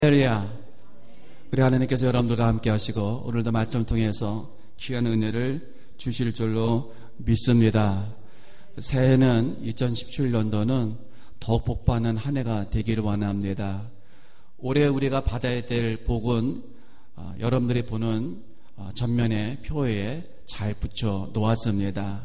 할렐루야. 우리 하나님께서 여러분들과 함께 하시고 오늘도 말씀을 통해서 귀한 은혜를 주실 줄로 믿습니다. 새해는 2017년도는 더 복받는 한 해가 되기를 원합니다. 올해 우리가 받아야 될 복은 여러분들이 보는 전면에 표에 잘 붙여 놓았습니다.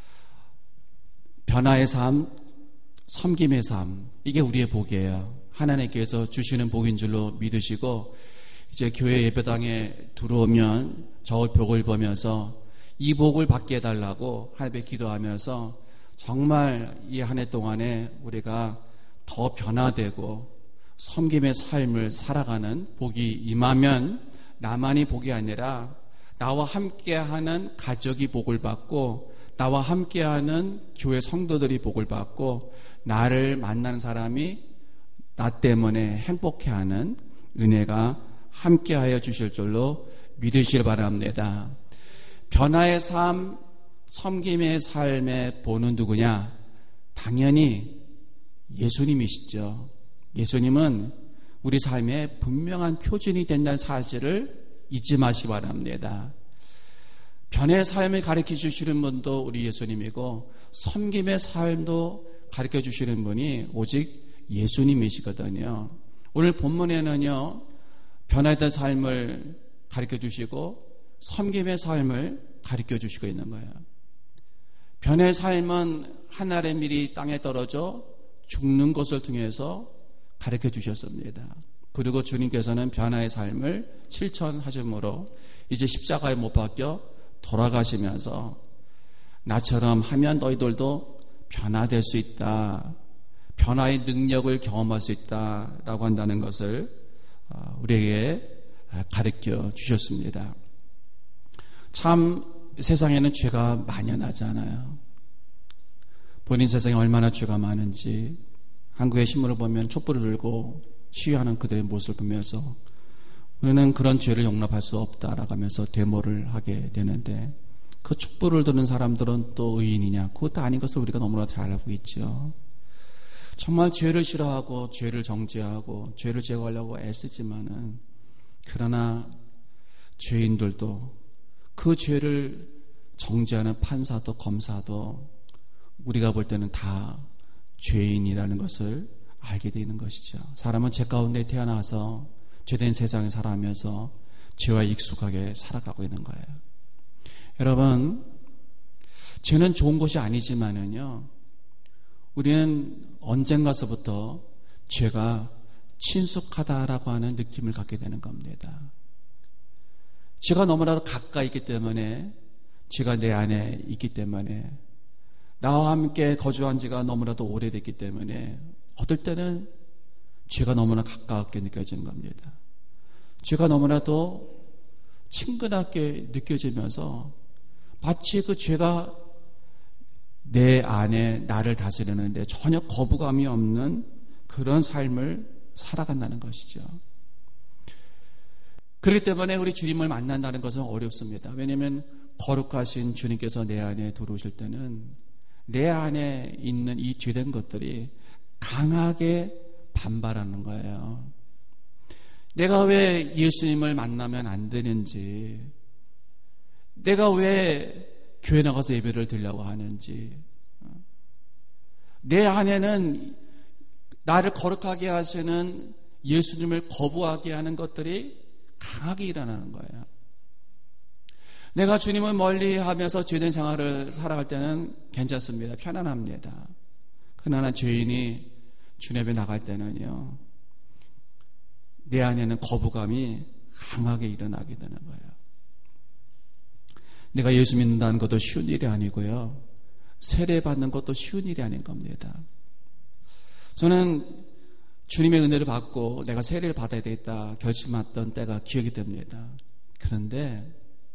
변화의 삶, 섬김의 삶, 이게 우리의 복이에요. 하나님께서 주시는 복인 줄로 믿으시고 이제 교회 예배당에 들어오면 저 벽을 보면서 이 복을 받게 해달라고 하나님께 기도하면서 정말 이 한 해 동안에 우리가 더 변화되고 섬김의 삶을 살아가는 복이 임하면 나만이 복이 아니라 나와 함께하는 가족이 복을 받고 나와 함께하는 교회 성도들이 복을 받고 나를 만나는 사람이 나 때문에 행복해하는 은혜가 함께하여 주실 줄로 믿으시길 바랍니다. 변화의 삶, 섬김의 삶의 본은 누구냐? 당연히 예수님이시죠. 예수님은 우리 삶의 분명한 표준이 된다는 사실을 잊지 마시기 바랍니다. 변화의 삶을 가르쳐 주시는 분도 우리 예수님이고 섬김의 삶도 가르쳐 주시는 분이 오직 예수님이시거든요. 오늘 본문에는요, 변화된 삶을 가르쳐 주시고 섬김의 삶을 가르쳐 주시고 있는 거예요. 변화의 삶은 하늘의 밀이 땅에 떨어져 죽는 것을 통해서 가르쳐 주셨습니다. 그리고 주님께서는 변화의 삶을 실천하심으로 이제 십자가에 못 박혀 돌아가시면서 나처럼 하면 너희들도 변화될 수 있다, 변화의 능력을 경험할 수 있다라고 한다는 것을 우리에게 가르쳐 주셨습니다. 참 세상에는 죄가 만연하잖아요. 본인 세상에 얼마나 죄가 많은지 한국의 신문을 보면 촛불을 들고 시위하는 그들의 모습을 보면서 우리는 그런 죄를 용납할 수 없다라고 하면서 데모를 하게 되는데 그 촛불을 드는 사람들은 또 의인이냐? 그것도 아닌 것을 우리가 너무나 잘 알고 있죠. 정말 죄를 싫어하고 죄를 정죄하고 죄를 제거하려고 애쓰지만은 그러나 죄인들도 그 죄를 정죄하는 판사도 검사도 우리가 볼 때는 다 죄인이라는 것을 알게 되는 것이죠. 사람은 죄 가운데 태어나서 죄된 세상에 살아가면서 죄와 익숙하게 살아가고 있는 거예요. 여러분, 죄는 좋은 것이 아니지만은요, 우리는 언젠가서부터 죄가 친숙하다라고 하는 느낌을 갖게 되는 겁니다. 죄가 너무나도 가까이 있기 때문에, 죄가 내 안에 있기 때문에, 나와 함께 거주한 지가 너무나도 오래됐기 때문에 어떨 때는 죄가 너무나 가깝게 느껴지는 겁니다. 죄가 너무나도 친근하게 느껴지면서 마치 그 죄가 내 안에 나를 다스리는데 전혀 거부감이 없는 그런 삶을 살아간다는 것이죠. 그렇기 때문에 우리 주님을 만난다는 것은 어렵습니다. 왜냐하면 거룩하신 주님께서 내 안에 들어오실 때는 내 안에 있는 이 죄된 것들이 강하게 반발하는 거예요. 내가 왜 예수님을 만나면 안 되는지, 내가 왜 교회 나가서 예배를 드리려고 하는지, 내 안에는 나를 거룩하게 하시는 예수님을 거부하게 하는 것들이 강하게 일어나는 거예요. 내가 주님을 멀리 하면서 죄된 생활을 살아갈 때는 괜찮습니다. 편안합니다. 그러나 죄인이 주님 앞에 나갈 때는요, 내 안에는 거부감이 강하게 일어나게 되는 거예요. 내가 예수 믿는다는 것도 쉬운 일이 아니고요, 세례받는 것도 쉬운 일이 아닌 겁니다. 저는 주님의 은혜를 받고 내가 세례를 받아야 되겠다 결심했던 때가 기억이 됩니다. 그런데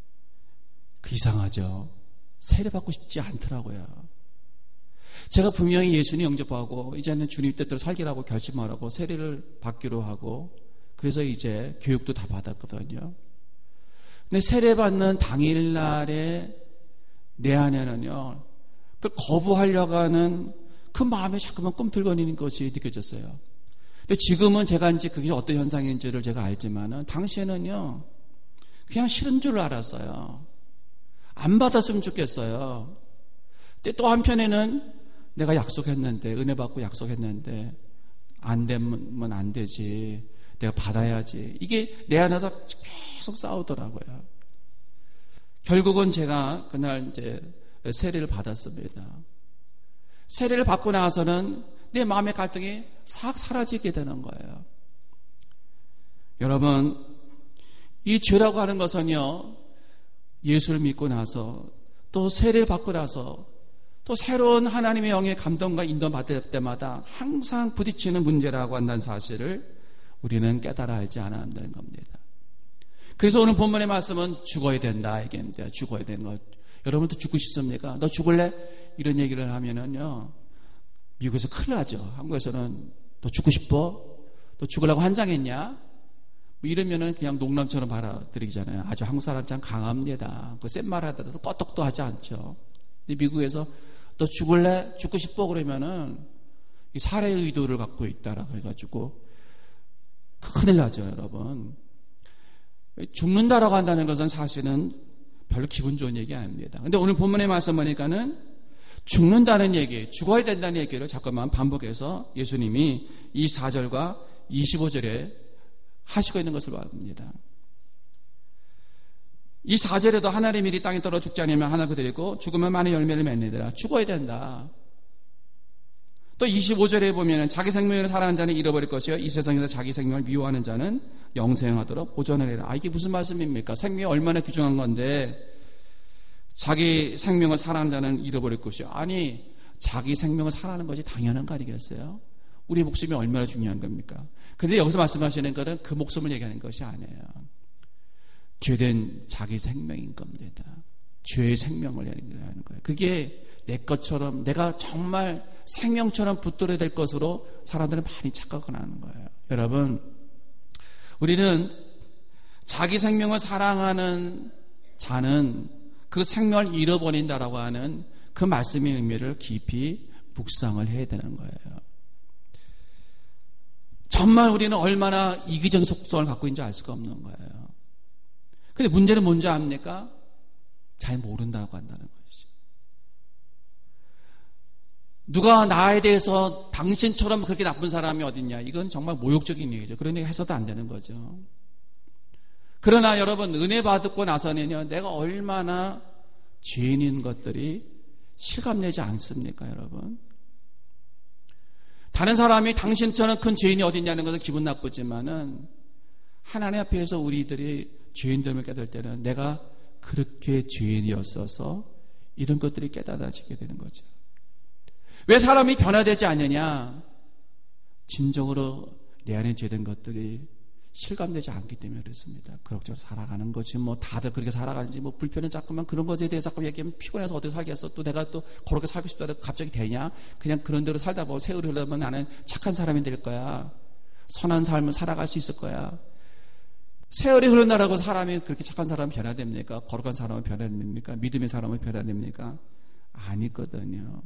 이상하죠. 세례받고 싶지 않더라고요. 제가 분명히 예수님 영접하고 이제는 주님 뜻대로 살기라고 결심하라고 세례를 받기로 하고 그래서 이제 교육도 다 받았거든요. 근데 세례받는 당일날에 내 안에는요, 그 거부하려고 하는 그 마음에 자꾸만 꿈틀거리는 것이 느껴졌어요. 근데 지금은 제가 이제 그게 어떤 현상인지를 제가 알지만은 당시에는요, 그냥 싫은 줄 알았어요. 안 받았으면 좋겠어요. 근데 또 한편에는 내가 약속했는데, 은혜 받고 약속했는데, 안 되면 안 되지. 내가 받아야지. 이게 내 안에서 계속 싸우더라고요. 결국은 제가 그날 이제 세례를 받았습니다. 세례를 받고 나서는 내 마음의 갈등이 싹 사라지게 되는 거예요. 여러분, 이 죄라고 하는 것은요, 예수를 믿고 나서 또 세례를 받고 나서 또 새로운 하나님의 영의 감동과 인도받을 때마다 항상 부딪히는 문제라고 한다는 사실을 우리는 깨달아야 하지 않아야 한다는 겁니다. 그래서 오늘 본문의 말씀은 죽어야 된다 얘기입니다. 죽어야 되는 것. 여러분도 죽고 싶습니까? 너 죽을래? 이런 얘기를 하면은요, 미국에서 큰일 나죠. 한국에서는 너 죽고 싶어? 너 죽으려고 환장했냐? 뭐 이러면은 그냥 농담처럼 받아들이잖아요. 아주 한국 사람 참 강합니다. 그 센 말 하다도 껐떡도 하지 않죠. 근데 미국에서 너 죽을래? 죽고 싶어? 그러면은 살해 의도를 갖고 있다라고 해가지고 큰일 나죠, 여러분. 죽는다라고 한다는 것은 사실은 별로 기분 좋은 얘기 아닙니다. 근데 오늘 본문의 말씀 보니까는 죽는다는 얘기, 죽어야 된다는 얘기를 잠깐만 반복해서 예수님이 이 4절과 25절에 하시고 있는 것을 봅니다. 이 4절에도 하나님의 일이 땅에 떨어 죽지 않으면 하나 그들이고 죽으면 많은 열매를 맺느니라. 죽어야 된다. 또 25절에 보면은 자기 생명을 사랑하는 자는 잃어버릴 것이요 이 세상에서 자기 생명을 미워하는 자는 영생하도록 보존을 해라. 이게 무슨 말씀입니까? 생명이 얼마나 귀중한 건데 자기 생명을 사랑하는 자는 잃어버릴 것이요. 아니, 자기 생명을 사랑하는 것이 당연한 거 아니겠어요? 우리 목숨이 얼마나 중요한 겁니까? 근데 여기서 말씀하시는 것은 그 목숨을 얘기하는 것이 아니에요. 죄된 자기 생명인 겁니다. 죄의 생명을 얘기하는 거예요. 그게 내 것처럼 내가 정말 생명처럼 붙들어야 될 것으로 사람들은 많이 착각을 하는 거예요. 여러분, 우리는 자기 생명을 사랑하는 자는 그 생명을 잃어버린다라고 하는 그 말씀의 의미를 깊이 묵상을 해야 되는 거예요. 정말 우리는 얼마나 이기적인 속성을 갖고 있는지 알 수가 없는 거예요. 근데 문제는 뭔지 압니까? 잘 모른다고 한다는 것이죠. 누가 나에 대해서 당신처럼 그렇게 나쁜 사람이 어딨냐? 이건 정말 모욕적인 얘기죠. 그런 얘기 해서도 안 되는 거죠. 그러나 여러분, 은혜 받고 나서는요, 내가 얼마나 죄인인 것들이 실감내지 않습니까, 여러분? 다른 사람이 당신처럼 큰 죄인이 어딨냐는 것은 기분 나쁘지만은 하나님 앞에서 우리들이 죄인됨을 깨달을 때는 내가 그렇게 죄인이었어서 이런 것들이 깨달아지게 되는 거죠. 왜 사람이 변화되지 않느냐? 진정으로 내 안에 죄된 것들이 실감되지 않기 때문에 그렇습니다. 그럭저럭 살아가는 거지 뭐 다들 그렇게 살아가는지 뭐 불편은 자꾸만 그런 것에 대해서 자꾸 얘기하면 피곤해서 어떻게 살겠어? 또 내가 또 그렇게 살고 싶다고 갑자기 되냐? 그냥 그런 대로 살다 보면 세월이 흐르면 나는 착한 사람이 될 거야. 선한 삶을 살아갈 수 있을 거야. 세월이 흐른다라고 사람이 그렇게 착한 사람은 변화됩니까? 거룩한 사람은 변화됩니까? 믿음의 사람은 변화됩니까? 아니거든요.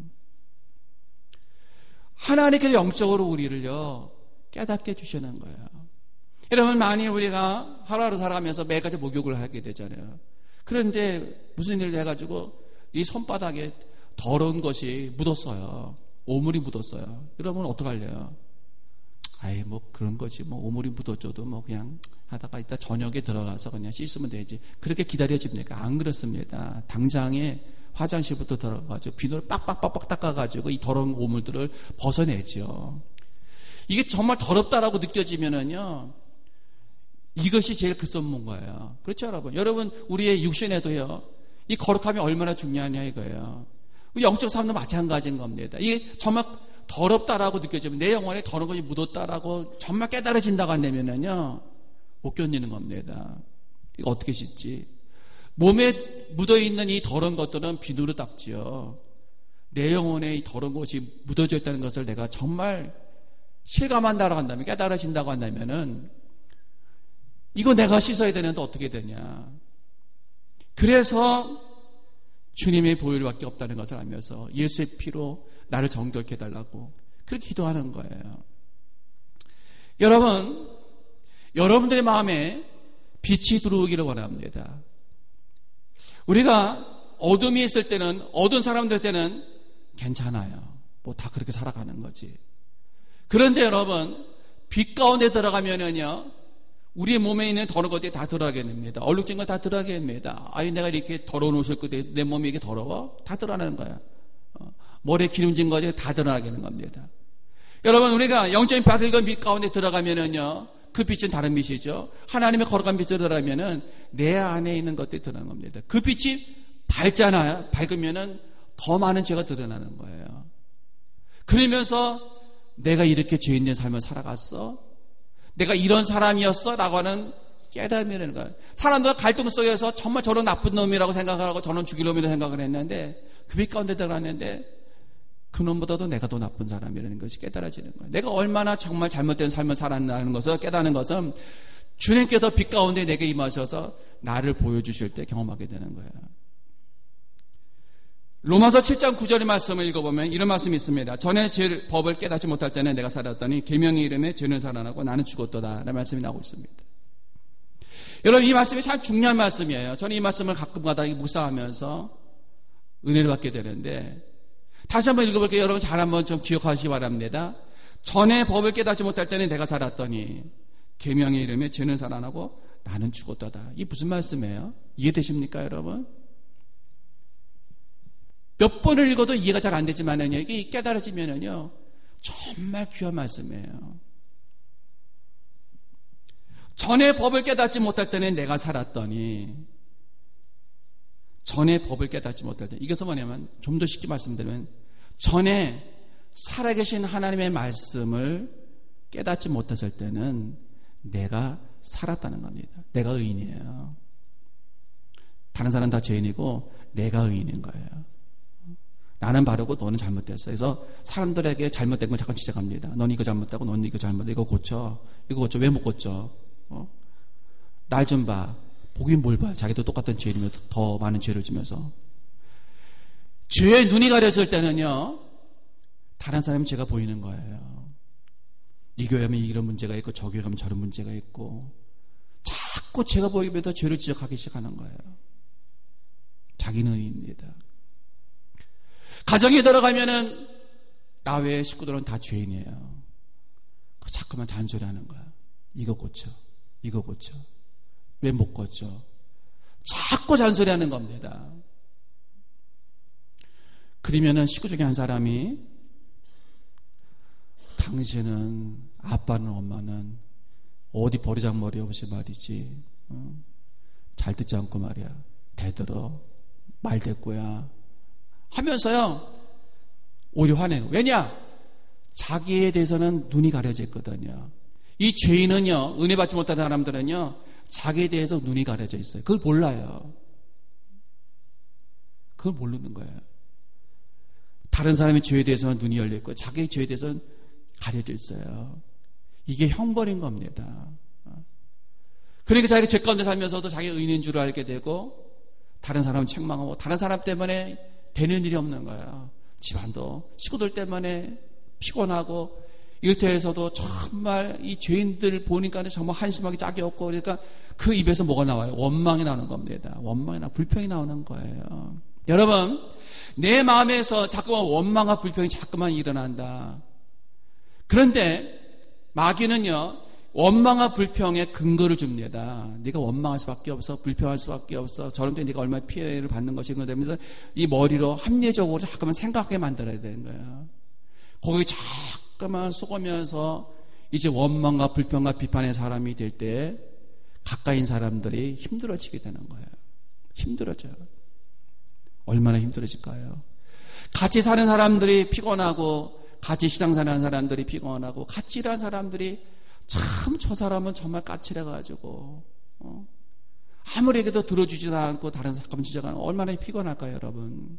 하나님께서 영적으로 우리를요 깨닫게 해주시는 거예요. 여러분, 만일 우리가 하루하루 살아가면서 매일같이 목욕을 하게 되잖아요. 그런데 무슨 일을 해가지고 이 손바닥에 더러운 것이 묻었어요. 오물이 묻었어요. 여러분 어떡할래요? 아이 뭐 그런 거지 뭐 오물이 묻어줘도 뭐 그냥 하다가 이따 저녁에 들어가서 그냥 씻으면 되지. 그렇게 기다려집니까? 안 그렇습니다. 당장에 화장실부터 들어가가지고 비누를 빡빡빡빡 닦아가지고 이 더러운 오물들을 벗어내죠. 이게 정말 더럽다라고 느껴지면은요, 이것이 제일 급선무인 거예요. 그렇죠, 여러분? 여러분, 우리의 육신에도요, 이 거룩함이 얼마나 중요하냐 이거예요. 영적 삶도 마찬가지인 겁니다. 이게 정말 더럽다라고 느껴지면 내 영혼에 더러운 것이 묻었다라고 정말 깨달아진다고 한다면은요, 못 견디는 겁니다. 이거 어떻게 씻지? 몸에 묻어있는 이 더러운 것들은 비누로 닦지요. 내 영혼에 이 더러운 것이 묻어져 있다는 것을 내가 정말 실감한다고 한다면, 깨달아진다고 한다면은 이거 내가 씻어야 되는데 어떻게 되냐. 그래서 주님의 보혈 밖에 없다는 것을 알면서 예수의 피로 나를 정결케 해달라고 그렇게 기도하는 거예요. 여러분, 여러분들의 마음에 빛이 들어오기를 원합니다. 우리가 어둠이 있을 때는, 어두운 사람들 때는 괜찮아요. 뭐 다 그렇게 살아가는 거지. 그런데 여러분, 빛 가운데 들어가면은요, 우리의 몸에 있는 더러운 것들이 다 드러나게 됩니다. 얼룩진 거 다 드러나게 됩니다. 아유, 내가 이렇게 더러운 옷을 입고 내 몸이 이게 더러워? 다 드러나는 거야. 머리에 기름진 것들이 다 드러나게 되는 겁니다. 여러분, 우리가 영적인 밝은 빛 가운데 들어가면은요, 그 빛은 다른 빛이죠. 하나님의 거룩한 빛으로 들어가면은 내 안에 있는 것들이 드러나는 겁니다. 그 빛이 밝잖아요. 밝으면은 더 많은 죄가 드러나는 거예요. 그러면서 내가 이렇게 죄 있는 삶을 살아갔어? 내가 이런 사람이었어? 라고 하는 깨달음이라는 거예요. 사람들과 갈등 속에서 정말 저런 나쁜 놈이라고 생각을 하고 저는 죽일 놈이라고 생각을 했는데 그 빛 가운데 들어갔는데 그놈보다도 내가 더 나쁜 사람이라는 것이 깨달아지는 거예요. 내가 얼마나 정말 잘못된 삶을 살았다는 것을 깨닫는 것은 주님께서 빛 가운데 내게 임하셔서 나를 보여주실 때 경험하게 되는 거예요. 로마서 7장 9절의 말씀을 읽어보면 이런 말씀이 있습니다. 전에 법을 깨닫지 못할 때는 내가 살았더니 계명의 이름에 죄는 살아나고 나는 죽었도다 라는 말씀이 나오고 있습니다. 여러분, 이 말씀이 참 중요한 말씀이에요. 저는 이 말씀을 가끔가다 묵상하면서 은혜를 받게 되는데 다시 한번 읽어볼게요. 여러분 잘 한번 좀 기억하시기 바랍니다. 전에 법을 깨닫지 못할 때는 내가 살았더니 계명의 이름에 죄는 살아나고 나는 죽었도다. 이게 무슨 말씀이에요? 이해되십니까, 여러분? 몇 번을 읽어도 이해가 잘 안 되지만은요, 이게 깨달아지면은요, 정말 귀한 말씀이에요. 전에 법을 깨닫지 못할 때는 내가 살았더니, 전에 법을 깨닫지 못할 때, 이것은 뭐냐면, 좀 더 쉽게 말씀드리면, 전에 살아계신 하나님의 말씀을 깨닫지 못했을 때는 내가 살았다는 겁니다. 내가 의인이에요. 다른 사람은 다 죄인이고, 내가 의인인 거예요. 나는 바르고 너는 잘못됐어. 그래서 사람들에게 잘못된 걸 잠깐 지적합니다. 넌 이거 잘못하고 넌 이거 잘못해. 이거 고쳐. 이거 고쳐. 왜 못 고쳐? 날 좀 봐. 보긴 뭘 봐. 자기도 똑같은 죄인이면 더 많은 죄를 지면서. 죄에 눈이 가려질 때는요, 다른 사람이 죄가 보이는 거예요. 이 교회 하면 이런 문제가 있고 저 교회 가면 저런 문제가 있고 자꾸 죄가 보이면서 죄를 지적하기 시작하는 거예요. 자기는 의인입니다. 가정에 들어가면은 나 외에 식구들은 다 죄인이에요. 그 자꾸만 잔소리하는 거야. 이거 고쳐, 이거 고쳐. 왜 못 고쳐? 자꾸 잔소리하는 겁니다. 그러면은 식구 중에 한 사람이 당신은 아빠는 엄마는 어디 버리장머리 없이 말이지. 잘 듣지 않고 말이야. 대들어 말대꾸야. 하면서요, 오히려 화내고. 왜냐? 자기에 대해서는 눈이 가려져 있거든요. 이 죄인은요, 은혜 받지 못하는 사람들은요, 자기에 대해서 눈이 가려져 있어요. 그걸 몰라요. 그걸 모르는 거예요. 다른 사람의 죄에 대해서는 눈이 열려 있고, 자기의 죄에 대해서는 가려져 있어요. 이게 형벌인 겁니다. 그러니까 자기가 죄 가운데 살면서도 자기가 의인인 줄 알게 되고, 다른 사람은 책망하고, 다른 사람 때문에 되는 일이 없는 거예요. 집안도 식구들 때문에 피곤하고 일터에서도 정말 이 죄인들 보니까 정말 한심하게 짝이 없고 그러니까 그 입에서 뭐가 나와요? 원망이 나오는 겁니다. 원망이나 불평이 나오는 거예요. 여러분, 내 마음에서 자꾸만 원망과 불평이 자꾸만 일어난다. 그런데 마귀는요, 원망과 불평에 근거를 줍니다. 네가 원망할 수밖에 없어, 불평할 수밖에 없어. 저런 때 네가 얼마나 피해를 받는 것인가 되면서 이 머리로 합리적으로 자꾸만 생각하게 만들어야 되는 거예요. 거기 자꾸만 속으면서 이제 원망과 불평과 비판의 사람이 될 때 가까이 있는 사람들이 힘들어지게 되는 거예요. 힘들어져요. 얼마나 힘들어질까요? 같이 사는 사람들이 피곤하고, 같이 신앙생활 하는 사람들이 피곤하고, 같이 일하는 사람들이 참 저 사람은 정말 까칠해가지고 아무리 얘기도 들어주지도 않고 다른 사람 지적하는 얼마나 피곤할까요, 여러분?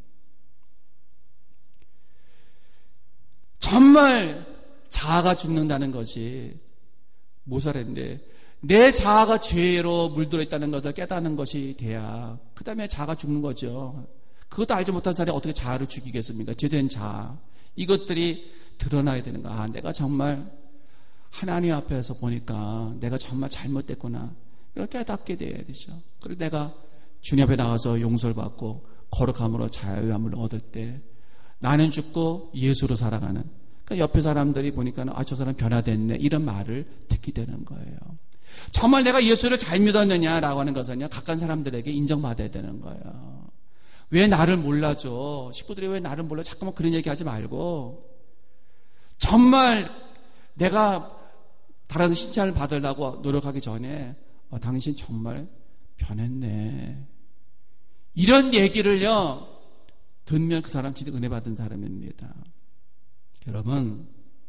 정말 자아가 죽는다는 것이 모살인데 내 자아가 죄로 물들어 있다는 것을 깨닫는 것이 돼야 그 다음에 자아가 죽는 거죠. 그것도 알지 못한 사람이 어떻게 자아를 죽이겠습니까? 죄된 자아. 이것들이 드러나야 되는 거야. 아, 내가 정말 하나님 앞에서 보니까 내가 정말 잘못됐구나. 이걸 깨닫게 돼야 되죠. 그리고 내가 주님 앞에 나가서 용서를 받고 거룩함으로 자유함을 얻을 때 나는 죽고 예수로 살아가는, 그러니까 옆에 사람들이 보니까 저 사람 변화됐네 이런 말을 듣게 되는 거예요. 정말 내가 예수를 잘 믿었느냐라고 하는 것은요, 가까운 사람들에게 인정받아야 되는 거예요. 왜 나를 몰라줘? 식구들이 왜 나를 몰라? 자꾸만 그런 얘기 하지 말고, 정말 내가 다른 칭찬을 받으려고 노력하기 전에 당신 정말 변했네, 이런 얘기를요 듣면 그 사람 진짜 은혜 받은 사람입니다. 여러분,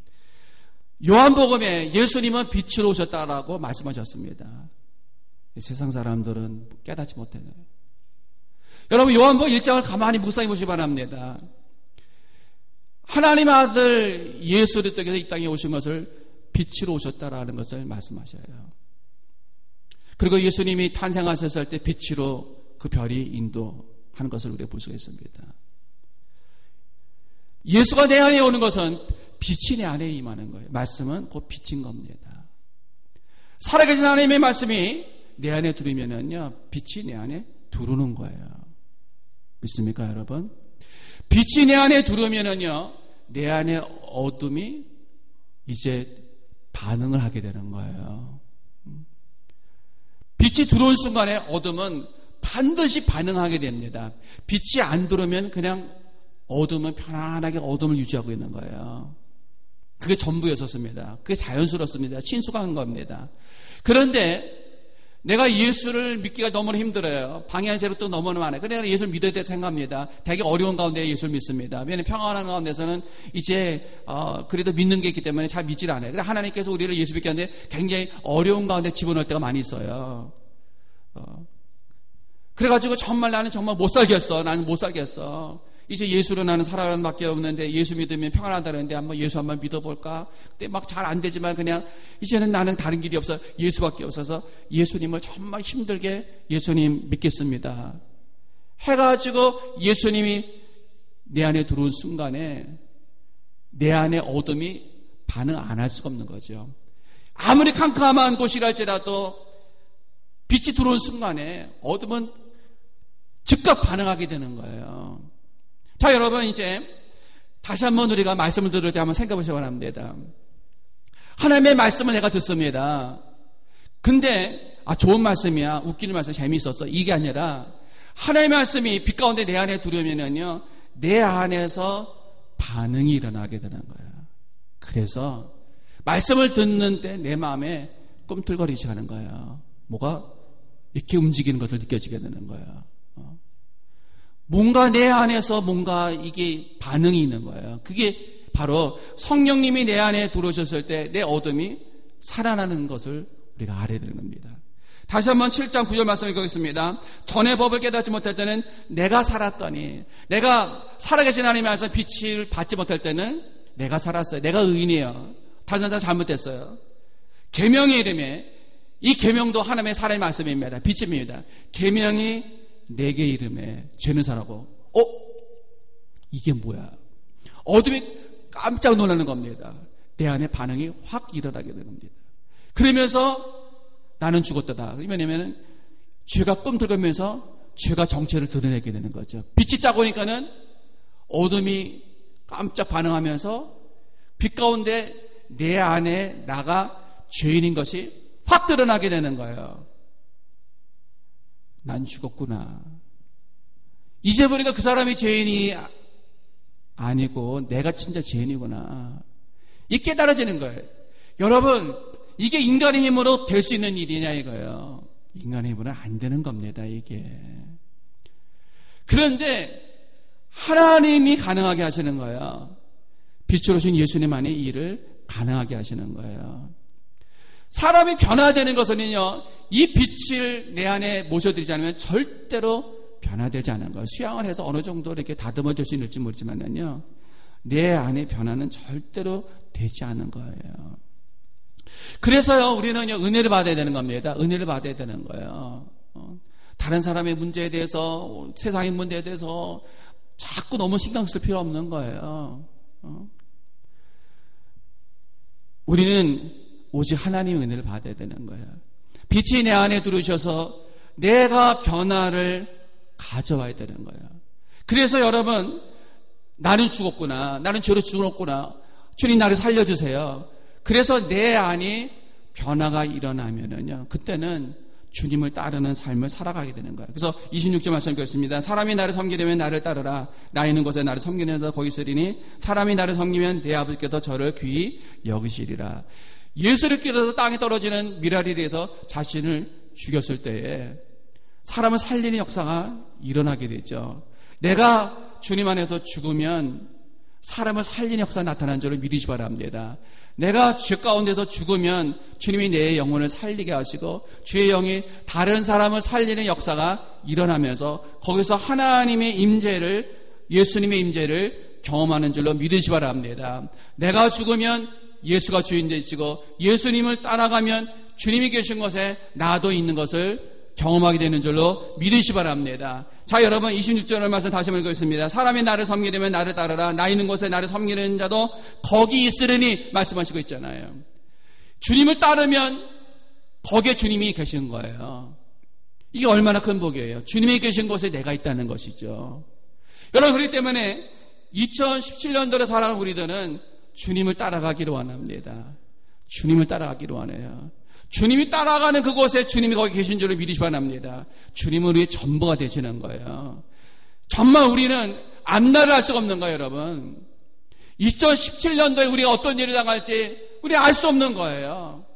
요한복음에 예수님은 빛으로 오셨다라고 말씀하셨습니다. 세상 사람들은 깨닫지 못해요. 여러분, 요한복음 1장을 가만히 묵상해 보시기 바랍니다. 하나님 아들 예수 그리스도께서 이 땅에 오신 것을 빛으로 오셨다라는 것을 말씀하셔요. 그리고 예수님이 탄생하셨을 때 빛으로 그 별이 인도하는 것을 우리가 볼 수가 있습니다. 예수가 내 안에 오는 것은 빛이 내 안에 임하는 거예요. 말씀은 곧 빛인 겁니다. 살아계신 하나님의 말씀이 내 안에 들어오면은요, 빛이 내 안에 들어오는 거예요. 믿습니까, 여러분? 빛이 내 안에 들어오면은요, 내 안에 어둠이 이제 반응을 하게 되는 거예요. 빛이 들어온 순간에 어둠은 반드시 반응하게 됩니다. 빛이 안 들어오면 그냥 어둠은 편안하게 어둠을 유지하고 있는 거예요. 그게 전부였었습니다. 그게 자연스럽습니다. 친숙한 겁니다. 그런데 내가 예수를 믿기가 너무나 힘들어요. 방해한 채로 또 너무나 많아요. 그래서 내가 예수를 믿어야 된다고 생각합니다. 되게 어려운 가운데 예수를 믿습니다. 왜냐하면 평안한 가운데서는 이제 그래도 믿는 게 있기 때문에 잘 믿질 않아요. 그래서 하나님께서 우리를 예수 믿게 하는데 굉장히 어려운 가운데 집어넣을 때가 많이 있어요. 그래가지고 정말 나는 정말 못 살겠어. 나는 못 살겠어. 이제 예수로 나는 살아가는 밖에 없는데 예수 믿으면 평안하다는데 한번 예수 한번 믿어볼까? 근데 막 잘 안 되지만 그냥 이제는 나는 다른 길이 없어. 예수밖에 없어서 예수님을 정말 힘들게 예수님 믿겠습니다. 해가지고 예수님이 내 안에 들어온 순간에 내 안에 어둠이 반응 안 할 수가 없는 거죠. 아무리 캄캄한 곳이랄지라도 빛이 들어온 순간에 어둠은 즉각 반응하게 되는 거예요. 자, 여러분, 이제 다시 한번 우리가 말씀을 들을 때 한번 생각해 보시기 바랍니다. 하나님의 말씀을 내가 듣습니다. 근데 좋은 말씀이야, 웃기는 말씀, 재미있었어, 이게 아니라 하나님의 말씀이 빛 가운데 내 안에 들어오면은요, 내 안에서 반응이 일어나게 되는 거예요. 그래서 말씀을 듣는 때 내 마음에 꿈틀거리기 시작하는 거예요. 뭐가 이렇게 움직이는 것을 느껴지게 되는 거예요. 뭔가 내 안에서 뭔가 이게 반응이 있는 거예요. 그게 바로 성령님이 내 안에 들어오셨을 때 내 어둠이 살아나는 것을 우리가 알아야 되는 겁니다. 다시 한번 7장 9절 말씀 읽겠습니다. 전의 법을 깨닫지 못할 때는 내가 살았더니, 내가 살아계신 하나님의 안에서 빛을 받지 못할 때는 내가 살았어요. 내가 의인이에요. 다른 사람 잘못됐어요. 계명의 이름에, 이 계명도 하나님의 살아의 말씀입니다. 빛입니다. 계명이 내게 이름에 죄는 사라고. 이게 뭐야? 어둠이 깜짝 놀라는 겁니다. 내 안에 반응이 확 일어나게 되는 겁니다. 그러면서 나는 죽었다. 왜냐면 죄가 꿈틀거리면서 죄가 정체를 드러내게 되는 거죠. 빛이 딱 오니까는 어둠이 깜짝 반응하면서 빛 가운데 내 안에 나가 죄인인 것이 확 드러나게 되는 거예요. 난 죽었구나. 이제 보니까 그 사람이 죄인이 아니고 내가 진짜 죄인이구나. 이 깨달아지는 거예요. 여러분, 이게 인간의 힘으로 될 수 있는 일이냐 이거예요. 인간의 힘으로는 안 되는 겁니다, 이게. 그런데 하나님이 가능하게 하시는 거예요. 빛으로 오신 예수님만이 이 일을 가능하게 하시는 거예요. 사람이 변화되는 것은요, 이 빛을 내 안에 모셔드리지 않으면 절대로 변화되지 않은 거예요. 수양을 해서 어느 정도 이렇게 다듬어질 수 있을지 모르지만요, 내 안에 변화는 절대로 되지 않은 거예요. 그래서요, 우리는요, 은혜를 받아야 되는 겁니다. 은혜를 받아야 되는 거예요. 다른 사람의 문제에 대해서, 세상의 문제에 대해서 자꾸 너무 신경 쓸 필요 없는 거예요. 우리는 오직 하나님의 은혜를 받아야 되는 거예요. 빛이 내 안에 들어오셔서 내가 변화를 가져와야 되는 거예요. 그래서 여러분, 나는 죽었구나, 나는 죄로 죽었구나, 주님 나를 살려주세요. 그래서 내 안이 변화가 일어나면은요, 그때는 주님을 따르는 삶을 살아가게 되는 거예요. 그래서 26절 말씀 읽겠습니다. 사람이 나를 섬기려면 나를 따르라. 나 있는 곳에 나를 섬기는 자 거기 있으리니 사람이 나를 섬기면 내 아버지께서 저를 귀히 여기시리라. 예수를 믿어서 땅에 떨어지는 미라리에서 자신을 죽였을 때에 사람을 살리는 역사가 일어나게 되죠. 내가 주님 안에서 죽으면 사람을 살리는 역사가 나타나는 줄을 믿으시 바랍니다. 내가 죄 가운데서 죽으면 주님이 내 영혼을 살리게 하시고 주의 영이 다른 사람을 살리는 역사가 일어나면서 거기서 하나님의 임재를, 예수님의 임재를 경험하는 줄로 믿으시 바랍니다. 내가 죽으면 예수가 주인 되시고 예수님을 따라가면 주님이 계신 곳에 나도 있는 것을 경험하게 되는 줄로 믿으시 바랍니다. 자, 여러분 26절의 말씀 다시 한번 읽겠습니다. 사람이 나를 섬기려면 나를 따르라. 나 있는 곳에 나를 섬기는 자도 거기 있으리니 말씀하시고 있잖아요. 주님을 따르면 거기에 주님이 계신 거예요. 이게 얼마나 큰 복이에요. 주님이 계신 곳에 내가 있다는 것이죠. 여러분, 그렇기 때문에 2017년도에 살아가는 우리들은 주님을 따라가기를 원합니다. 주님을 따라가기를 원해요. 주님이 따라가는 그곳에 주님이 거기 계신 줄을 믿으시 바랍니다. 주님은 우리의 전부가 되시는 거예요. 정말 우리는 앞날을 알 수가 없는 거예요, 여러분. 2017년도에 우리가 어떤 일을 당할지 우리 알 수 없는 거예요.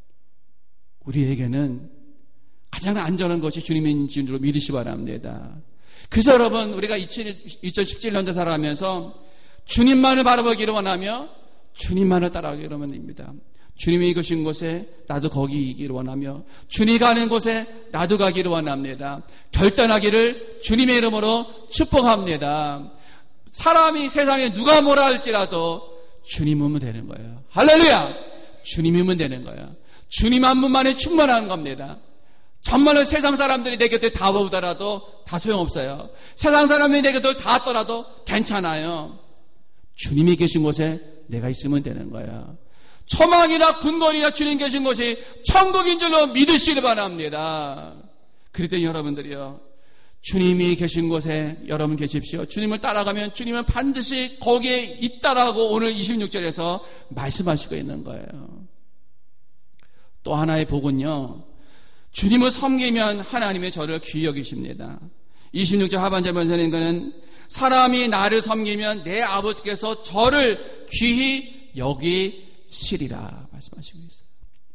우리에게는 가장 안전한 것이 주님인 줄로 믿으시 바랍니다. 그래서 여러분, 우리가 2017년도 살아가면서 주님만을 바라보기를 원하며 주님만을 따라가기를 원합니다. 주님이 계신 곳에 나도 거기 있기를 원하며 주님이 가는 곳에 나도 가기를 원합니다. 결단하기를 주님의 이름으로 축복합니다. 사람이 세상에 누가 뭐라 할지라도 주님이면 되는 거예요. 할렐루야! 주님이면 되는 거예요. 주님 한 분만에 충만한 겁니다. 정말로 세상 사람들이 내 곁에 다 오더라도 다 소용없어요. 세상 사람들이 내 곁에 다 왔더라도 괜찮아요. 주님이 계신 곳에 내가 있으면 되는 거예요. 초막이나 근거리나 주님 계신 곳이 천국인 줄로 믿으시길 바랍니다. 그럴 때 여러분들이요, 주님이 계신 곳에 여러분 계십시오. 주님을 따라가면 주님은 반드시 거기에 있다라고 오늘 26절에서 말씀하시고 있는 거예요. 또 하나의 복은요, 주님을 섬기면 하나님의 저를 귀히 여기십니다. 26절 하반절 번역하는 것은 사람이 나를 섬기면 내 아버지께서 저를 귀히 여기시리라 말씀하시고 있어요.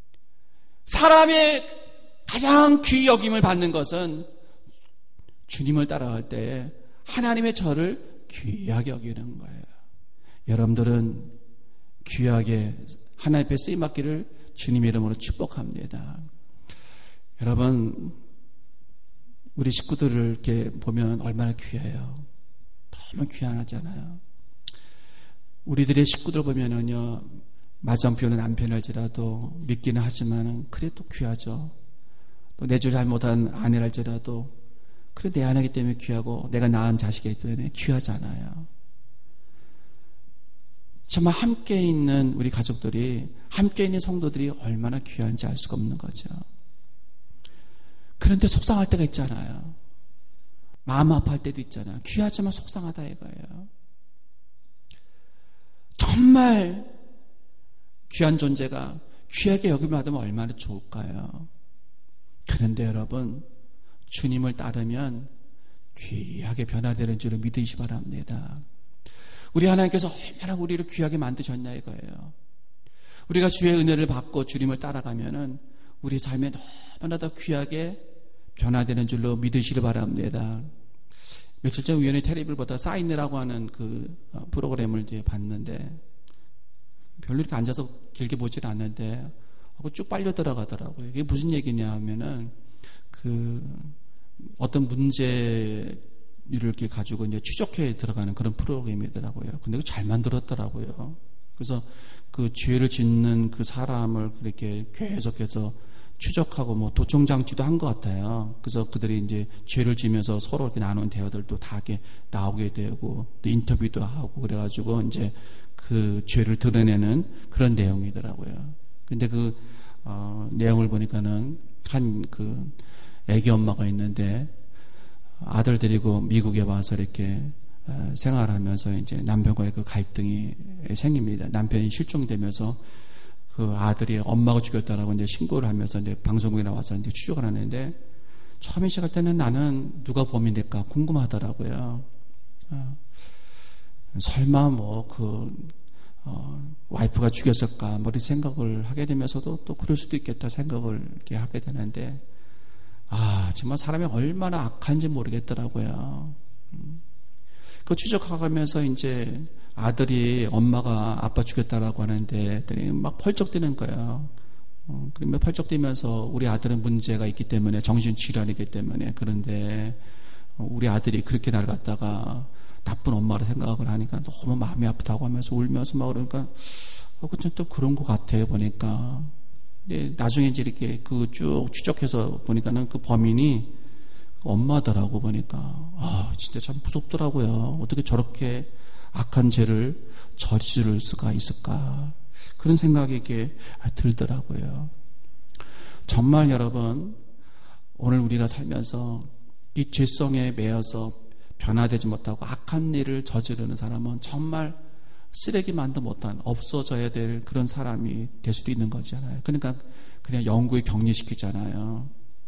사람의 가장 귀히 여김을 받는 것은 주님을 따라갈 때 하나님의 저를 귀하게 여기는 거예요. 여러분들은 귀하게 하나님 앞에 쓰임받기를 주님의 이름으로 축복합니다. 여러분, 우리 식구들을 이렇게 보면 얼마나 귀해요. 너무 귀하잖아요. 우리들의 식구들 보면은요, 맞은편은 남편일지라도 믿기는 하지만 그래도 귀하죠. 또 내줄 잘못한 아내랄지라도 그래 내 아내이기 때문에 귀하고 내가 낳은 자식이기 때문에 귀하잖아요. 정말 함께 있는 우리 가족들이, 함께 있는 성도들이 얼마나 귀한지 알 수가 없는 거죠. 그런데 속상할 때가 있잖아요. 마음 아파할 때도 있잖아요. 귀하지만 속상하다 이거예요. 정말 귀한 존재가 귀하게 여김을 받으면 얼마나 좋을까요? 그런데 여러분, 주님을 따르면 귀하게 변화되는 줄을 믿으시 바랍니다. 우리 하나님께서 얼마나 우리를 귀하게 만드셨냐 이거예요. 우리가 주의 은혜를 받고 주님을 따라가면은 우리 삶에 너무나도 귀하게 변화되는 줄로 믿으시길 바랍니다. 며칠 전 우연히 텔레비를 보다 사인이라고 하는 그 프로그램을 이제 봤는데 별로 이렇게 앉아서 길게 보질 않는데 하고 쭉 빨려 들어가더라고요. 이게 무슨 얘기냐 하면은 그 어떤 문제를 이렇게 가지고 이제 추적해 들어가는 그런 프로그램이더라고요. 근데 잘 만들었더라고요. 그래서 그 죄를 짓는 그 사람을 그렇게 계속해서 추적하고 뭐 도청 장치도 한 것 같아요. 그래서 그들이 이제 죄를 지면서 서로 이렇게 나눈 대화들도 다 이렇게 나오게 되고 또 인터뷰도 하고 그래가지고 이제 그 죄를 드러내는 그런 내용이더라고요. 근데 그 내용을 보니까는 한 그 애기 엄마가 있는데 아들 데리고 미국에 와서 이렇게 생활하면서 이제 남편과의 그 갈등이 생깁니다. 남편이 실종되면서 그 아들이 엄마가 죽였다라고 이제 신고를 하면서 이제 방송국에 나와서 이제 추적을 하는데 처음에 시작할 때는 나는 누가 범인일까 궁금하더라고요. 설마 뭐 와이프가 죽였을까 뭐 이런 생각을 하게 되면서도 또 그럴 수도 있겠다 생각을 이렇게 하게 되는데 정말 사람이 얼마나 악한지 모르겠더라고요. 그 추적하면서 이제 아들이 엄마가 아빠 죽였다라고 하는데 막 펄쩍 뛰는 거예요. 그러면 펄쩍 뛰면서 우리 아들은 문제가 있기 때문에 정신질환이기 때문에 그런데 우리 아들이 그렇게 날 갖다가 나쁜 엄마로 생각을 하니까 너무 마음이 아프다고 하면서 울면서 막 그러니까 그좀 또 그런 것 같아요 보니까. 근데 나중에 이제 이렇게 그 쭉 추적해서 보니까는 그 범인이 엄마더라고 보니까 진짜 참 무섭더라고요. 어떻게 저렇게 악한 죄를 저지를 수가 있을까 그런 생각이 이렇게 들더라고요. 정말 여러분 오늘 우리가 살면서 이 죄성에 매여서 변화되지 못하고 악한 일을 저지르는 사람은 정말 쓰레기만도 못한 없어져야 될 그런 사람이 될 수도 있는 거잖아요. 그러니까 그냥 영구에 격리시키잖아요.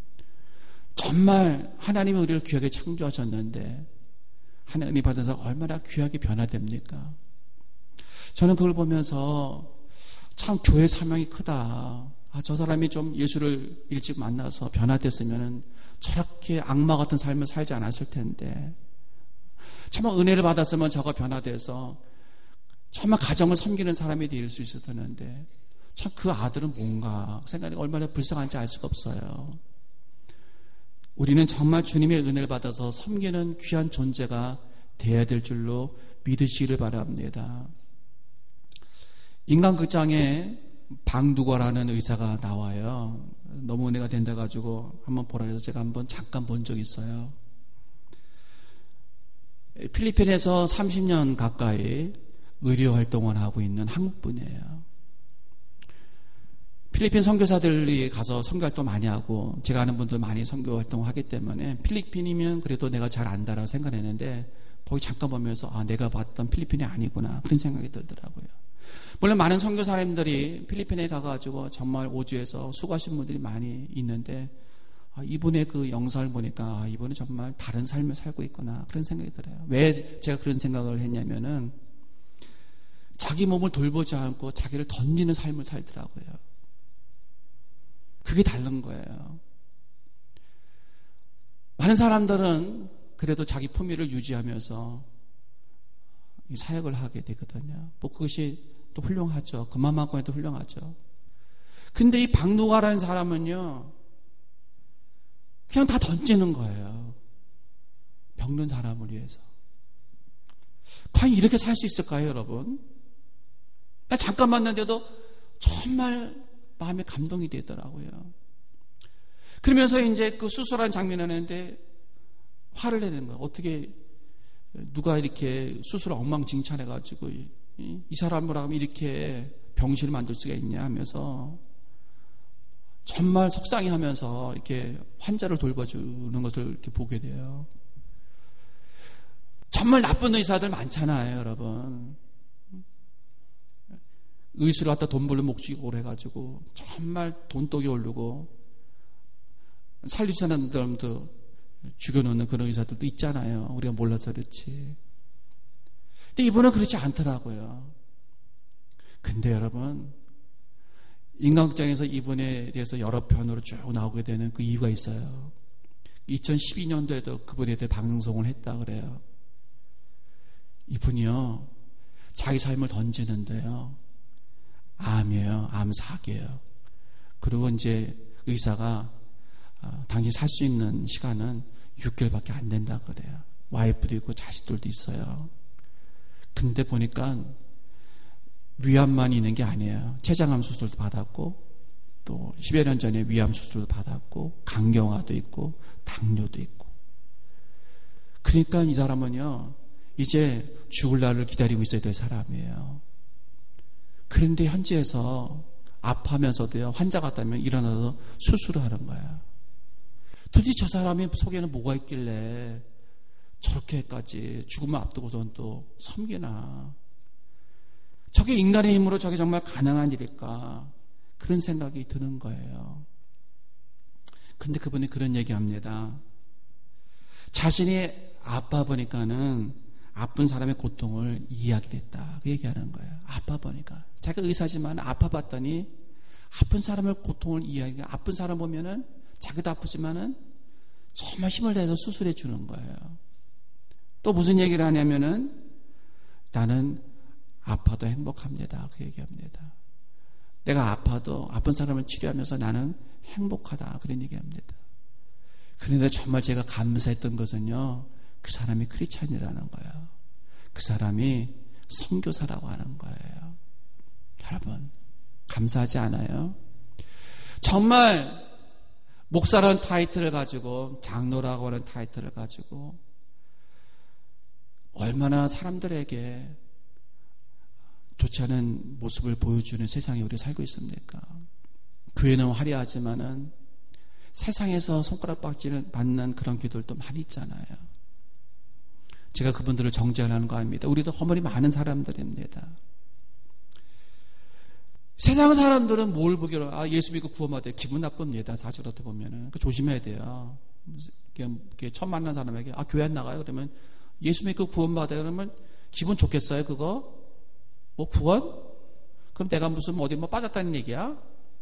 정말 하나님이 우리를 귀하게 창조하셨는데 하나님이 받은 사람 얼마나 귀하게 변화됩니까? 저는 그걸 보면서 참 교회 사명이 크다. 저 사람이 좀 예수를 일찍 만나서 변화됐으면 저렇게 악마 같은 삶을 살지 않았을 텐데 정말 은혜를 받았으면 저가 변화돼서 정말 가정을 섬기는 사람이 될 수 있었는데 참 그 아들은 뭔가 생각이 얼마나 불쌍한지 알 수가 없어요. 우리는 정말 주님의 은혜를 받아서 섬기는 귀한 존재가 되어야 될 줄로 믿으시기를 바랍니다. 인간극장에 방두거라는 의사가 나와요. 너무 은혜가 된다 가지고 한번 보라 해서 제가 한번 잠깐 본 적이 있어요. 필리핀에서 30년 가까이 의료 활동을 하고 있는 한국분이에요. 필리핀 선교사들이 가서 선교 활동 많이 하고 제가 아는 분들 많이 선교 활동을 하기 때문에 필리핀이면 그래도 내가 잘 안다라고 생각했는데 거기 잠깐 보면서 내가 봤던 필리핀이 아니구나 그런 생각이 들더라고요. 물론 많은 선교사님들이 필리핀에 가가지고 정말 오주에서 수고하신 분들이 많이 있는데 이분의 그 영상을 보니까 이분은 정말 다른 삶을 살고 있구나 그런 생각이 들어요. 왜 제가 그런 생각을 했냐면은 자기 몸을 돌보지 않고 자기를 던지는 삶을 살더라고요. 그게 다른 거예요. 많은 사람들은 그래도 자기 품위를 유지하면서 이 사역을 하게 되거든요. 뭐 그것이 또 훌륭하죠. 그만큼 해도 훌륭하죠. 근데 이 박노가라는 사람은요, 그냥 다 던지는 거예요. 병든 사람을 위해서. 과연 이렇게 살 수 있을까요, 여러분? 나 잠깐 봤는데도 정말 마음에 감동이 되더라고요. 그러면서 이제 그 수술한 장면 하는데 화를 내는 거예요. 어떻게 누가 이렇게 수술을 엉망진창해가지고 이 사람을 하면 이렇게 병실을 만들 수가 있냐 하면서 정말 속상해하면서 이렇게 환자를 돌봐주는 것을 이렇게 보게 돼요. 정말 나쁜 의사들 많잖아요, 여러분. 의술을 갖다 돈 벌러 목적으로 해가지고 정말 돈독이 오르고 살릴 수 있는 사람도 죽여놓는 그런 의사들도 있잖아요. 우리가 몰라서 그렇지. 근데 이분은 그렇지 않더라고요. 근데 여러분, 인간극장에서 이분에 대해서 여러 편으로 쭉 나오게 되는 그 이유가 있어요. 2012년도에도 그분에 대해 방송을 했다 그래요. 이분이요, 자기 삶을 던지는데요, 암이에요. 암 사기예요. 그리고 이제 의사가 당신 살 수 있는 시간은 6개월밖에 안 된다 그래요. 와이프도 있고 자식들도 있어요. 근데 보니까 위암만 있는 게 아니에요. 췌장암 수술도 받았고 또 10여 년 전에 위암 수술도 받았고 간경화도 있고 당뇨도 있고. 그러니까 이 사람은요, 이제 죽을 날을 기다리고 있어야 될 사람이에요. 그런데 현지에서 아파하면서도요, 환자 같다면 일어나서 수술을 하는 거야. 도대체 저 사람이 속에는 뭐가 있길래 저렇게까지 죽음을 앞두고선 또 섬기나. 저게 인간의 힘으로 저게 정말 가능한 일일까? 그런 생각이 드는 거예요. 근데 그분이 그런 얘기합니다. 자신이 아파 보니까는 아픈 사람의 고통을 이해하게 됐다. 그 얘기하는 거예요. 아파 보니까. 자기가 의사지만 아파 봤더니 아픈 사람의 고통을 이해하게, 아픈 사람 보면은 자기도 아프지만은 정말 힘을 내서 수술해 주는 거예요. 또 무슨 얘기를 하냐면은 나는 아파도 행복합니다. 그 얘기합니다. 내가 아파도 아픈 사람을 치료하면서 나는 행복하다. 그런 얘기합니다. 그런데 정말 제가 감사했던 것은요, 그 사람이 크리스찬이라는 거예요. 그 사람이 선교사라고 하는 거예요. 여러분, 감사하지 않아요? 정말 목사라는 타이틀을 가지고, 장로라고 하는 타이틀을 가지고 얼마나 사람들에게 좋지 않은 모습을 보여주는 세상에 우리가 살고 있습니까? 교회는 화려하지만은 세상에서 손가락박질을 받는 그런 교회들도 많이 있잖아요. 제가 그분들을 정죄하는 거 아닙니다. 우리도 허물이 많은 사람들입니다. 세상 사람들은 뭘 보기로, 예수 믿고 구원받아요. 기분 나쁩니다. 사실 어떻게 보면은. 조심해야 돼요. 이렇게 처음 만난 사람에게, 교회 안 나가요? 그러면 예수 믿고 구원받아요? 그러면 기분 좋겠어요, 그거? 뭐 구원? 그럼 내가 무슨 어디 빠졌다는 얘기야?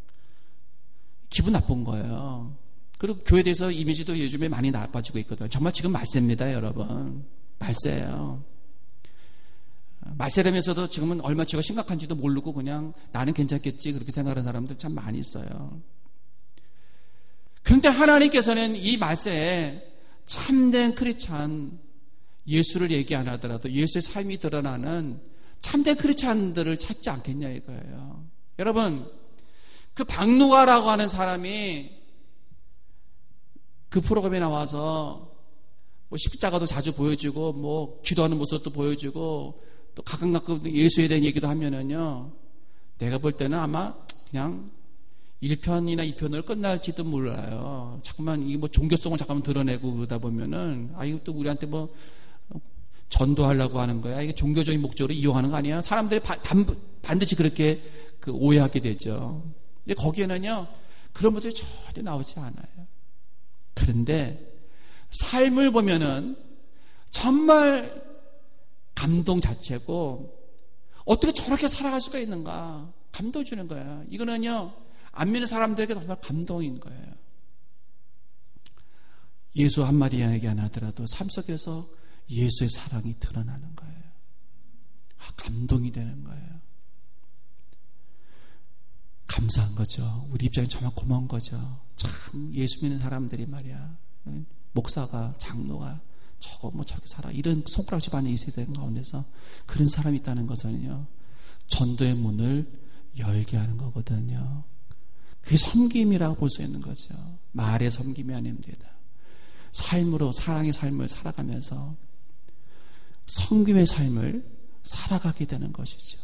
기분 나쁜 거예요. 그리고 교회에 대해서 이미지도 요즘에 많이 나빠지고 있거든요. 정말 지금 말세입니다, 여러분. 말세예요. 말세라면서도 지금은 얼마 치가 심각한지도 모르고 그냥 나는 괜찮겠지 그렇게 생각하는 사람들 참 많이 있어요. 그런데 하나님께서는 이 말세에 참된 크리스찬, 예수를 얘기 안 하더라도 예수의 삶이 드러나는 참된 크리스찬들을 찾지 않겠냐 이거예요. 여러분, 그 박누가라고 하는 사람이 그 프로그램에 나와서 십자가도 자주 보여주고 기도하는 모습도 보여주고 또 가끔가끔 예수에 대한 얘기도 하면은요, 내가 볼 때는 아마 그냥 1편이나 2편으로 끝날지도 몰라요. 자꾸만 이 종교성을 잠깐만 드러내고 그러다 보면은 이거 또 우리한테 전도하려고 하는 거야. 이게 종교적인 목적으로 이용하는 거 아니야? 사람들이 반드시 그렇게 오해하게 되죠. 근데 거기에는요, 그런 것들이 전혀 나오지 않아요. 그런데 삶을 보면은 정말 감동 자체고, 어떻게 저렇게 살아갈 수가 있는가? 감동 주는 거야. 이거는요, 안 믿는 사람들에게 정말 감동인 거예요. 예수 한마디 이야기 안 하더라도 삶 속에서 예수의 사랑이 드러나는 거예요. 감동이 되는 거예요. 감사한 거죠. 우리 입장에 정말 고마운 거죠. 참 예수 믿는 사람들이 말이야, 목사가, 장로가 저렇게 살아, 이런 손가락질 받는 이 세대 가운데서 그런 사람이 있다는 것은요, 전도의 문을 열게 하는 거거든요. 그게 섬김이라고 볼 수 있는 거죠. 말의 섬김이 아닙니다. 삶으로, 사랑의 삶을 살아가면서 섬김의 삶을 살아가게 되는 것이죠.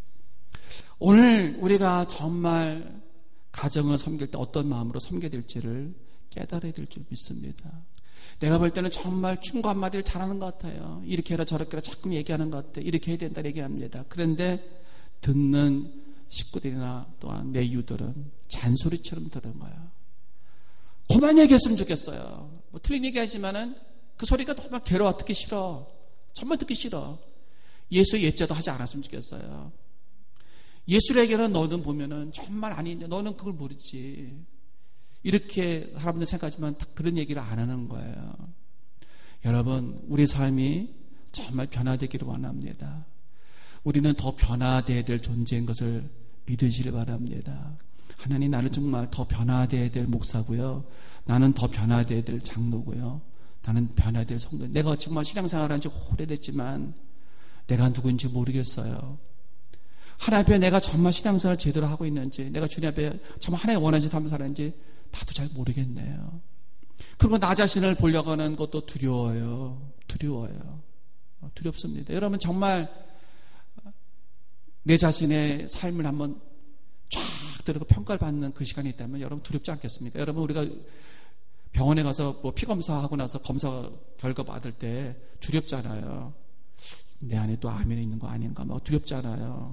오늘 우리가 정말 가정을 섬길 때 어떤 마음으로 섬겨야 될지를 깨달아야 될 줄 믿습니다. 내가 볼 때는 정말 충고 한마디를 잘하는 것 같아요. 이렇게 해라 저렇게 해라 자꾸 얘기하는 것 같아요. 이렇게 해야 된다 얘기합니다. 그런데 듣는 식구들이나 또한 내 이웃들은 잔소리처럼 들은 거야. 그만 얘기했으면 좋겠어요. 틀린 얘기하지만은 그 소리가 정말 괴로워, 듣기 싫어. 정말 듣기 싫어. 예수의 예자도 하지 않았으면 좋겠어요. 예수에게는 너는 보면은 정말 너는 그걸 모르지. 이렇게 사람들 생각하지만 그런 얘기를 안 하는 거예요. 여러분, 우리 삶이 정말 변화되기를 원합니다. 우리는 더 변화되어야 될 존재인 것을 믿으시길 바랍니다. 하나님, 나는 정말 더 변화되어야 될 목사고요. 나는 더 변화되어야 될 장로고요. 나는 변화되어야 될 성도. 내가 정말 신앙생활을 한 지 오래됐지만 내가 누구인지 모르겠어요. 하나님 앞에 내가 정말 신앙생활을 제대로 하고 있는지, 내가 주님 앞에 정말 하나님 원하는 짓 하면서 사는지 나도 잘 모르겠네요. 그리고 나 자신을 보려고 하는 것도 두려워요. 두렵습니다. 여러분, 정말 내 자신의 삶을 한번 쫙 받들고 평가를 받는 그 시간이 있다면 여러분 두렵지 않겠습니까? 여러분 우리가 병원에 가서 뭐 피 검사하고 나서 검사 결과 받을 때 두렵잖아요. 내 안에 또 암이 있는 거 아닌가 막 두렵잖아요.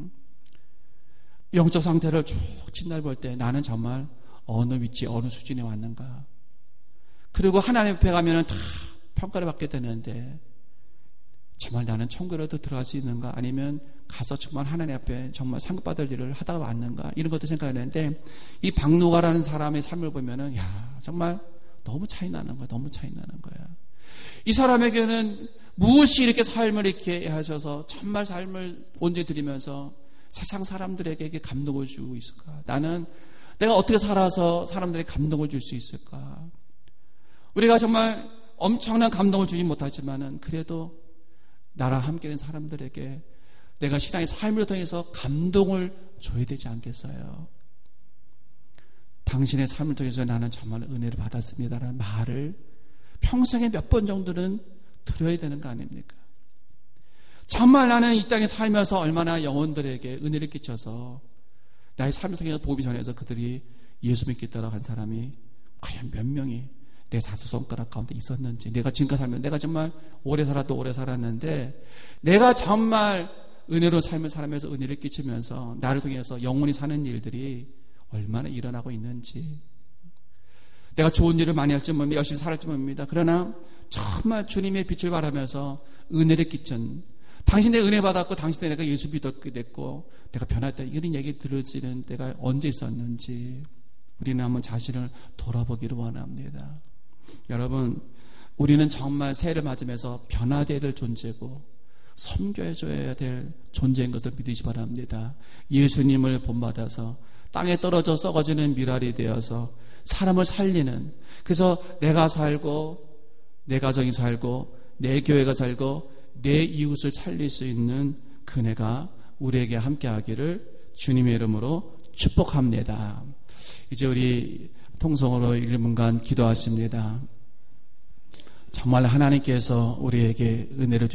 영적 상태를 쭉 진단해 볼 때 나는 정말 어느 위치 어느 수준에 왔는가. 그리고 하나님 앞에 가면은 다 평가를 받게 되는데 정말 나는 천국에도 들어갈 수 있는가, 아니면 가서 정말 하나님 앞에 정말 상급받을 일을 하다가 왔는가, 이런 것도 생각하는데 이 박노가라는 사람의 삶을 보면은 정말 너무 차이 나는 거야. 너무 차이 나는 거야. 이 사람에게는 무엇이 이렇게 삶을 이렇게 하셔서 정말 삶을 온전히 드리면서 세상 사람들에게 감동을 주고 있을까? 나는 내가 어떻게 살아서 사람들에게 감동을 줄 수 있을까? 우리가 정말 엄청난 감동을 주지 못하지만은 그래도 나랑 함께하는 사람들에게 내가 신앙의 삶을 통해서 감동을 줘야 되지 않겠어요? 당신의 삶을 통해서 나는 정말 은혜를 받았습니다라는 말을 평생에 몇 번 정도는 들어야 되는 거 아닙니까? 정말 나는 이 땅에 살면서 얼마나 영혼들에게 은혜를 끼쳐서 나의 삶을 통해서 복음이 전해서 그들이 예수 믿겠다라고 한 사람이 과연 몇 명이 내 사수손가락 가운데 있었는지. 내가 지금까지 살면 내가 정말 오래 살았는데 내가 정말 은혜로 삶을 살면서 은혜를 끼치면서 나를 통해서 영혼이 사는 일들이 얼마나 일어나고 있는지. 내가 좋은 일을 많이 할지 모릅니다. 열심히 살았지 모릅니다. 그러나 정말 주님의 빛을 바라면서 은혜를 끼친, 당신의 은혜 받았고 당신의 내가 예수 믿었게 됐고 내가 변했다, 이런 얘기 들을지는 내가 언제 있었는지 우리는 한번 자신을 돌아보기를 원합니다. 여러분, 우리는 정말 새해를 맞으면서 변화되어야 될 존재고 섬겨줘야 될 존재인 것을 믿으시 바랍니다. 예수님을 본받아서 땅에 떨어져 썩어지는 미랄이 되어서 사람을 살리는, 그래서 내가 살고 내 가정이 살고 내 교회가 살고 내 이웃을 살릴 수 있는 그네가 우리에게 함께하기를 주님의 이름으로 축복합니다. 이제 우리 통성으로 1분간 기도하십니다. 정말 하나님께서 우리에게 은혜를